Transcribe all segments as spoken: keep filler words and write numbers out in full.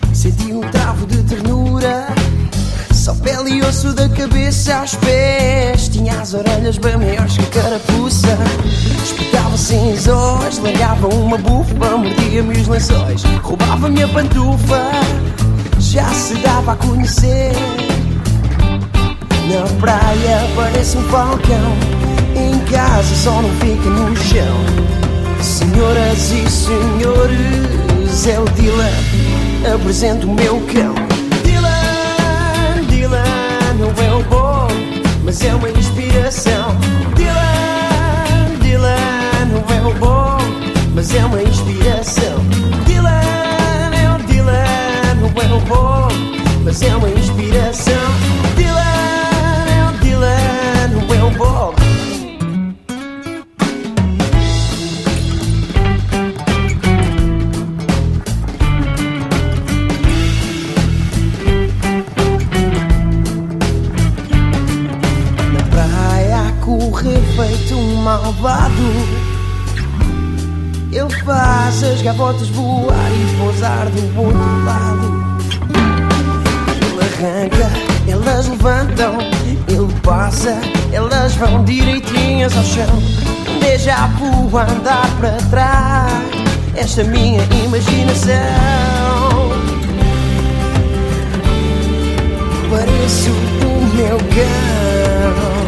Senti um travo de ternura, só pele e osso da cabeça aos pés. Tinha as orelhas bem maiores que a carapuça. Espetava cinzóis, largava uma bufa, mordia-me os lençóis, roubava-me a pantufa. Já se dava a conhecer. Na praia parece um falcão, em casa só não fica no chão. Senhoras e senhores, é o Dylan, apresento o meu cão. Dylan, Dylan, não é o bom, mas é uma inspiração. Dylan, Dylan, não é o bom, mas é uma inspiração. Dylan, é o Dylan, não é o bom, mas é uma inspiração. Dylan, é o Dylan, não é o bom. Correr feito um malvado, ele faz as gavotas voar e pousar do outro lado. Ele arranca, elas levantam, ele passa, elas vão direitinhas ao chão. Deixa a voa andar para trás, esta minha imaginação. Pareço o meu cão.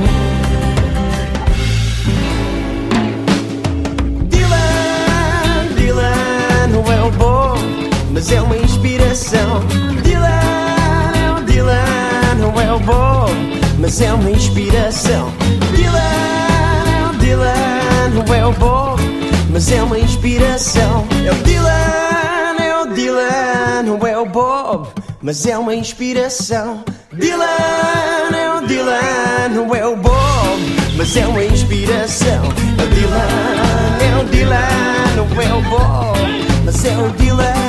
Mas é uma inspiração. Dylan, é o Dylan, não é o bom, mas é uma inspiração. Dylan, é o Dylan, não é o bom, mas é uma inspiração. É o Dylan, é o Dylan, não é o Bob, mas é uma inspiração. Dylan, é o Dylan, não é o Bob, mas é uma inspiração. É o Dylan, é o Dylan, não é o Bob, mas é o Dylan.